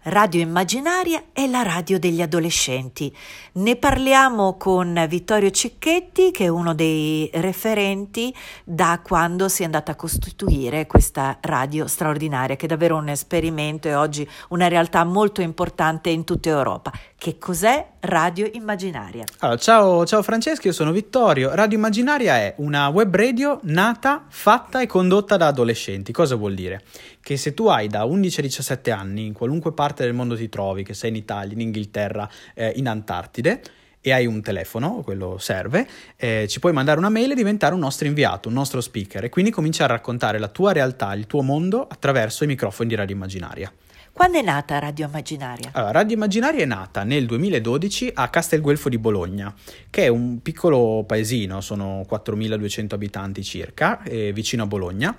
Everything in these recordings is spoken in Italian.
Radio Immaginaria è la radio degli adolescenti. Ne parliamo con Vittorio Cicchetti, che è uno dei referenti da quando si è andata a costituire questa radio straordinaria, che è davvero un esperimento e oggi una realtà molto importante in tutta Europa. Che cos'è Radio Immaginaria? Allora, ciao Francesca, io sono Vittorio. Radio Immaginaria è una web radio nata, fatta e condotta da adolescenti. Cosa vuol dire? Che se tu hai da 11 a 17 anni, in qualunque parte del mondo ti trovi, che sei in Italia, in Inghilterra, in Antartide, e hai un telefono, quello serve, ci puoi mandare una mail e diventare un nostro inviato, un nostro speaker, e quindi cominciare a raccontare la tua realtà, il tuo mondo attraverso i microfoni di Radio Immaginaria. Quando è nata Radio Immaginaria? Allora, Radio Immaginaria è nata nel 2012 a Castelguelfo di Bologna, che è un piccolo paesino, sono 4.200 abitanti circa, vicino a Bologna.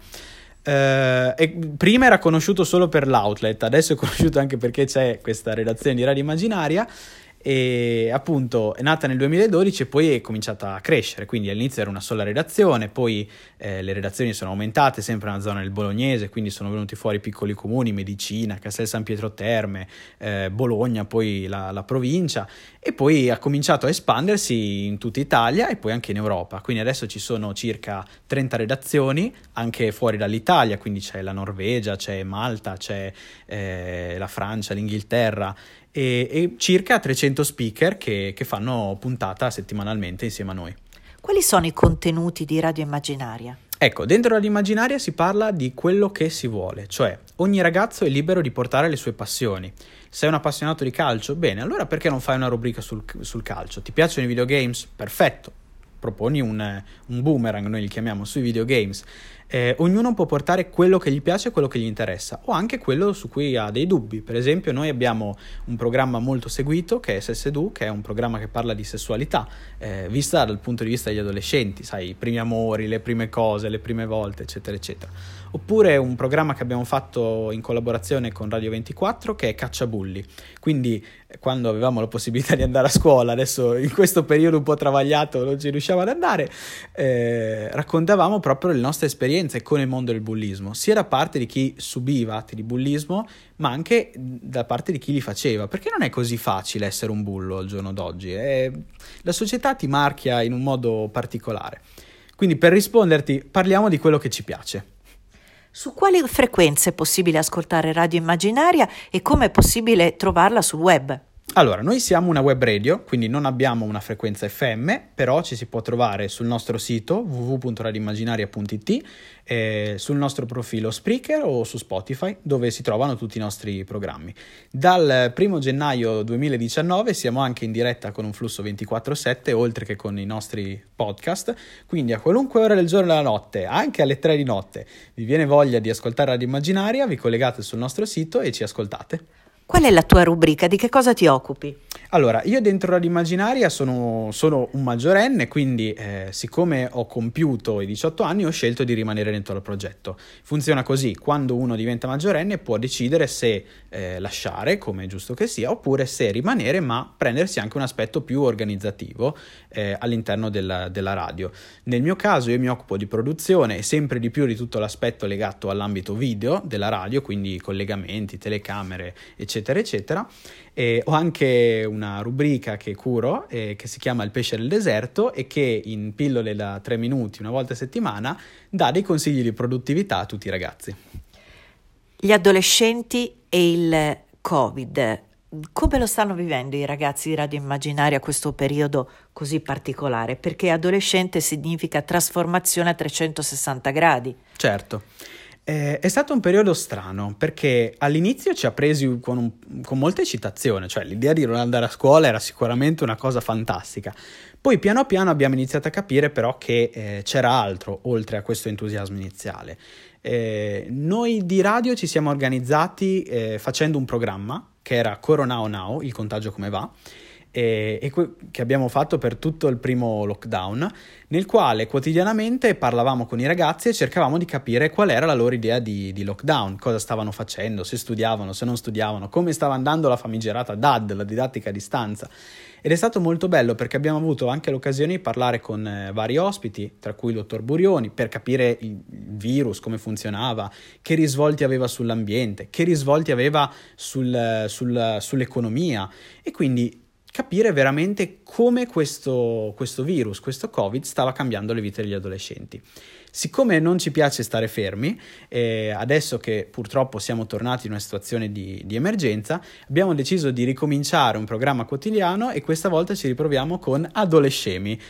E prima era conosciuto solo per l'outlet, adesso è conosciuto anche perché c'è questa redazione di Radio Immaginaria. E appunto è nata nel 2012 e poi è cominciata a crescere, quindi all'inizio era una sola redazione, poi le redazioni sono aumentate sempre nella zona del bolognese, quindi sono venuti fuori piccoli comuni, Medicina, Castel San Pietro Terme, Bologna, poi la provincia, e poi ha cominciato a espandersi in tutta Italia e poi anche in Europa, quindi adesso ci sono circa 30 redazioni anche fuori dall'Italia, quindi c'è la Norvegia, c'è Malta, c'è la Francia, l'Inghilterra, e circa 300 speaker che fanno puntata settimanalmente insieme a noi. Quali sono i contenuti di Radio Immaginaria? Ecco, dentro Radio Immaginaria si parla di quello che si vuole, cioè ogni ragazzo è libero di portare le sue passioni. Sei un appassionato di calcio? Bene, allora perché non fai una rubrica sul calcio? Ti piacciono i videogames? Perfetto, proponi un boomerang, noi li chiamiamo, sui videogames. Ognuno può portare quello che gli piace e quello che gli interessa, o anche quello su cui ha dei dubbi. Per esempio noi abbiamo un programma molto seguito che è SSEDU, che è un programma che parla di sessualità vista dal punto di vista degli adolescenti, sai, i primi amori, le prime cose, le prime volte, eccetera eccetera. Oppure un programma che abbiamo fatto in collaborazione con Radio 24 che è Cacciabulli, quindi quando avevamo la possibilità di andare a scuola, adesso in questo periodo un po' travagliato non ci riusciamo ad andare, raccontavamo proprio le nostre esperienze con il mondo del bullismo, sia da parte di chi subiva atti di bullismo, ma anche da parte di chi li faceva, perché non è così facile essere un bullo al giorno d'oggi, la società ti marchia in un modo particolare. Quindi per risponderti parliamo di quello che ci piace. Su quali frequenze è possibile ascoltare Radio Immaginaria e come è possibile trovarla sul web? Allora, noi siamo una web radio, quindi non abbiamo una frequenza FM, però ci si può trovare sul nostro sito www.radioimmaginaria.it, sul nostro profilo Spreaker o su Spotify, dove si trovano tutti i nostri programmi. Dal 1 gennaio 2019 siamo anche in diretta con un flusso 24/7, oltre che con i nostri podcast, quindi a qualunque ora del giorno e della notte, anche alle 3 di notte, vi viene voglia di ascoltare Radio Immaginaria, vi collegate sul nostro sito e ci ascoltate. Qual è la tua rubrica? Di che cosa ti occupi? Allora, io dentro Radio Immaginaria sono un maggiorenne, quindi siccome ho compiuto i 18 anni ho scelto di rimanere dentro il progetto. Funziona così: quando uno diventa maggiorenne può decidere se lasciare, come è giusto che sia, oppure se rimanere ma prendersi anche un aspetto più organizzativo all'interno della radio. Nel mio caso io mi occupo di produzione e sempre di più di tutto l'aspetto legato all'ambito video della radio, quindi collegamenti, telecamere, eccetera eccetera. Ho anche una rubrica che curo che si chiama Il pesce del deserto e che in pillole da 3 minuti una volta a settimana dà dei consigli di produttività a tutti i ragazzi. Gli adolescenti e il Covid, come lo stanno vivendo i ragazzi di Radio Immaginaria questo periodo così particolare? Perché adolescente significa trasformazione a 360 gradi. Certo. È stato un periodo strano perché all'inizio ci ha presi con molta eccitazione, cioè l'idea di non andare a scuola era sicuramente una cosa fantastica. Poi piano piano abbiamo iniziato a capire però che c'era altro oltre a questo entusiasmo iniziale. Noi di radio ci siamo organizzati facendo un programma che era Corona Now, il contagio come va, che abbiamo fatto per tutto il primo lockdown, nel quale quotidianamente parlavamo con i ragazzi e cercavamo di capire qual era la loro idea di lockdown, cosa stavano facendo, se studiavano, se non studiavano, come stava andando la famigerata DAD, la didattica a distanza. Ed è stato molto bello perché abbiamo avuto anche l'occasione di parlare con vari ospiti, tra cui il dottor Burioni, per capire il virus, come funzionava, che risvolti aveva sull'ambiente, che risvolti aveva sull'economia, e quindi capire veramente come questo virus, questo Covid, stava cambiando le vite degli adolescenti. Siccome non ci piace stare fermi, adesso che purtroppo siamo tornati in una situazione di emergenza, abbiamo deciso di ricominciare un programma quotidiano e questa volta ci riproviamo con Adolescemi.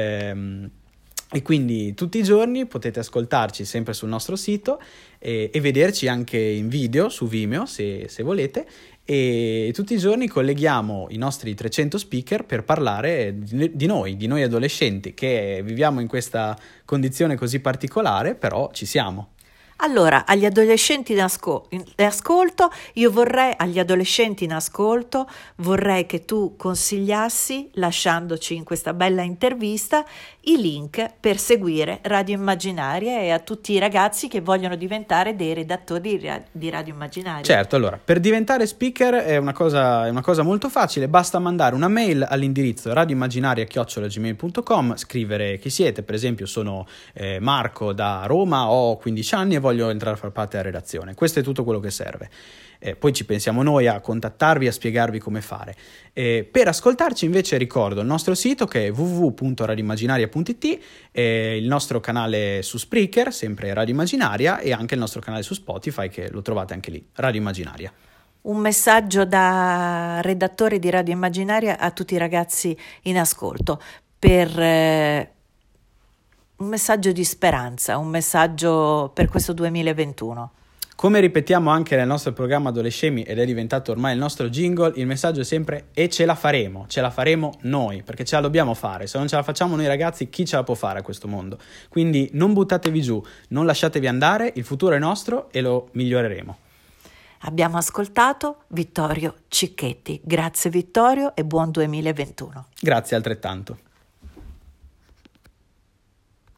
E quindi tutti i giorni potete ascoltarci sempre sul nostro sito e vederci anche in video su Vimeo se volete, e tutti i giorni colleghiamo i nostri 300 speaker per parlare di noi adolescenti che viviamo in questa condizione così particolare, però ci siamo. Allora, agli adolescenti in ascolto, agli adolescenti in ascolto, vorrei che tu consigliassi, lasciandoci in questa bella intervista, i link per seguire Radio Immaginaria e a tutti i ragazzi che vogliono diventare dei redattori di Radio Immaginaria. Certo, allora, per diventare speaker è una cosa molto facile, basta mandare una mail all'indirizzo radioimmaginaria@gmail.com, scrivere chi siete, per esempio sono Marco da Roma, ho 15 anni e voglio entrare a far parte della redazione. Questo è tutto quello che serve. Poi ci pensiamo noi a contattarvi, a spiegarvi come fare. Per ascoltarci invece ricordo il nostro sito che è www.radioimmaginaria.it, il nostro canale su Spreaker, sempre Radio Immaginaria, e anche il nostro canale su Spotify che lo trovate anche lì, Radio Immaginaria. Un messaggio da redattore di Radio Immaginaria a tutti i ragazzi in ascolto, un messaggio di speranza, un messaggio per questo 2021. Come ripetiamo anche nel nostro programma Adolescemi, ed è diventato ormai il nostro jingle, il messaggio è sempre: e ce la faremo noi, perché ce la dobbiamo fare. Se non ce la facciamo noi ragazzi, chi ce la può fare a questo mondo? Quindi non buttatevi giù, non lasciatevi andare, il futuro è nostro e lo miglioreremo. Abbiamo ascoltato Vittorio Cicchetti. Grazie Vittorio e buon 2021. Grazie altrettanto.